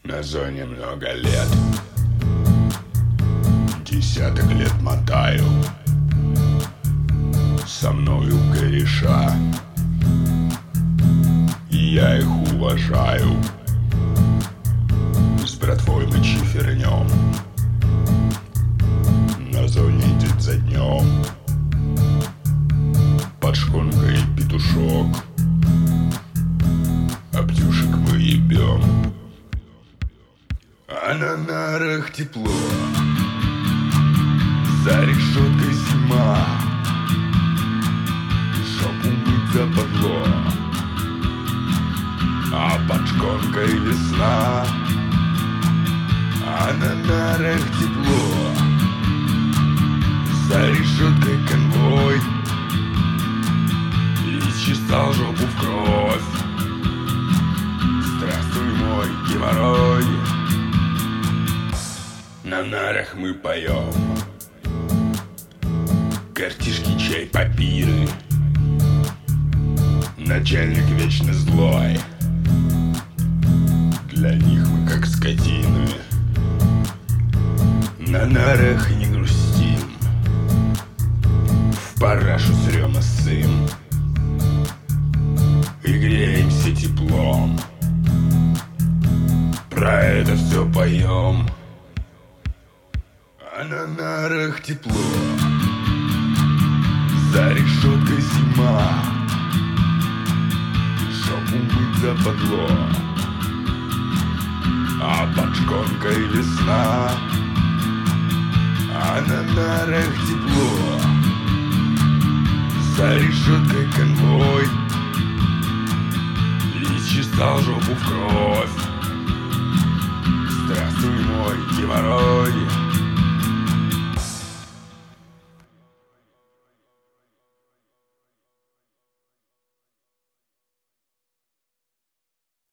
На зоне много лет, десяток лет мотаю, со мною кореша, и я их уважаю. С братвой мы чифернем, на зоне день за днем, под шконкой петушок, Аптюшек мы ебем. А на нарах тепло, за решеткой зима, жопу мыть западло, а под шконкой весна. А на нарах тепло, за решеткой конвой, и чесал жопу в кровь. Здравствуй, мой геморрой. На нарах мы поем картишки, чай, папиры. Начальник вечно злой, для них мы как скотины. На нарах не грустим, в парашу срем и сым, и греемся теплом. Про это все поем. А на нарах тепло, за решеткой зима, жопу мыть западло, а под шконкой весна. А на нарах тепло, за решеткой конвой, и чесал жопу в кровь.